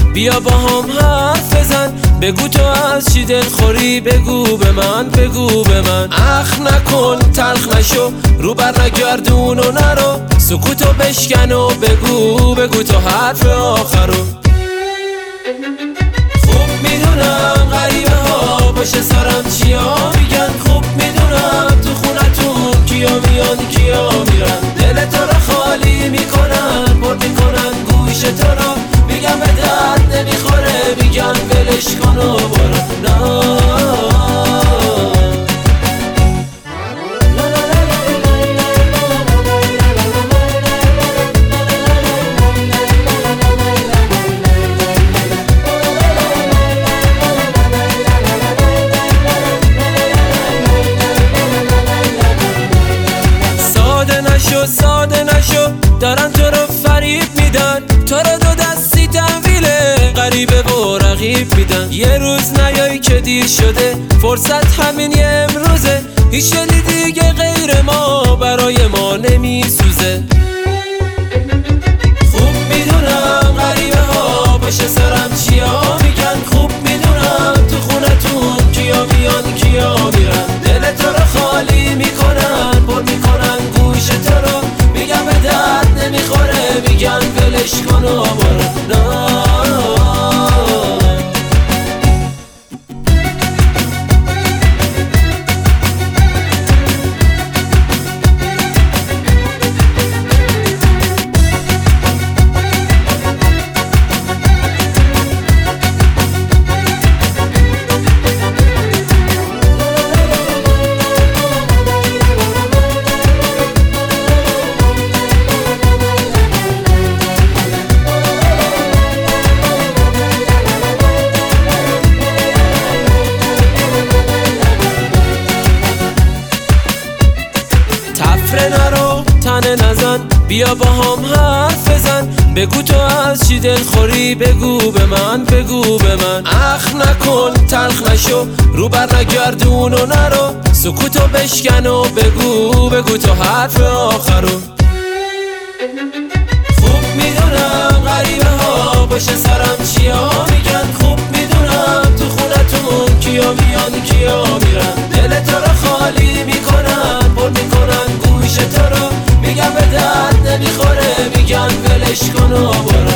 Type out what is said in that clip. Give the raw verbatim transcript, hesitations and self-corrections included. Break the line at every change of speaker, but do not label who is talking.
بیا با هم حرف بزن، بگو تو از چی دلخوری، بگو به من، بگو به من. اخ نکن، تلخ نشو، رو بر نگردون و نرو، سکوتو بشکن و بگو، بگو تو حرف آخرو. خوب میدونم غریبه ها باشه سرم چیا میگن، خوب میدونم تو خونتون کیا میان کیا میرن، دل تو رو خالی میکنن، پر میکنن گوش تو رو، میگم به درد نمیخوره، میگن ولش کن و برو. نه ساده نشو، دارن تو رو فریب میدن، تو رو دو دستی تحویله غریبه و رقیب میدن. یه روز نیایی که دیر شده، فرصت همین یه امروزه، هیچ دلی دیگه غیر ما برای ما نمیسوزه. خوب میدونم غریبه ها باشه سرم چیا میگن، خوب میدونم تو خونتون کیا میان کیا میرن، دل تو رو خالی میکنن، پر میکنن گوش تو رو، میگم به درد نمیخوره، میگن ولش کن و برو. نه نرو تنه نزن، بیا با هم حرف بزن، بگو تو از چی دلخوری، بگو به من، بگو به من. اخ نکن، تلخ نشو، رو بر نگردون و نرو، سکوتو بشکن و بگو، بگو تو حرف آخرو. خوب میدونم غریبه ها باشه سرم چیا میگن، خوب میدونم تو خونتون کیا میان کیا میرن، دل تو رو خالی میکنن، پر میکنن گوش تو رو، میگم به درد نمیخوره، میگن ولش کن و برو.